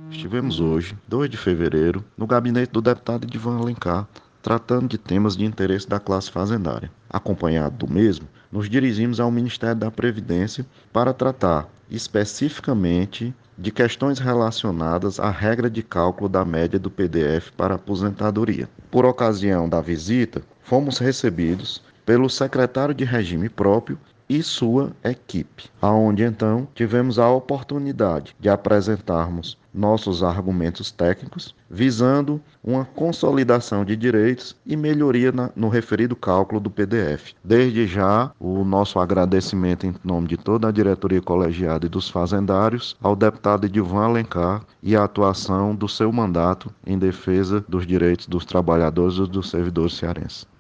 Estivemos hoje, 2 de fevereiro, no gabinete do deputado Edivan Alencar, tratando de temas de interesse da classe fazendária. Acompanhado do mesmo, nos dirigimos ao Ministério da Previdência para tratar especificamente de questões relacionadas à regra de cálculo da média do PDF para aposentadoria. Por ocasião da visita, fomos recebidos pelo secretário de regime próprio e sua equipe, aonde então tivemos a oportunidade de apresentarmos nossos argumentos técnicos, visando uma consolidação de direitos e melhoria no referido cálculo do PDF. Desde já, o nosso agradecimento em nome de toda a diretoria colegiada e dos fazendários ao deputado Edivan Alencar e a atuação do seu mandato em defesa dos direitos dos trabalhadores e dos servidores cearenses.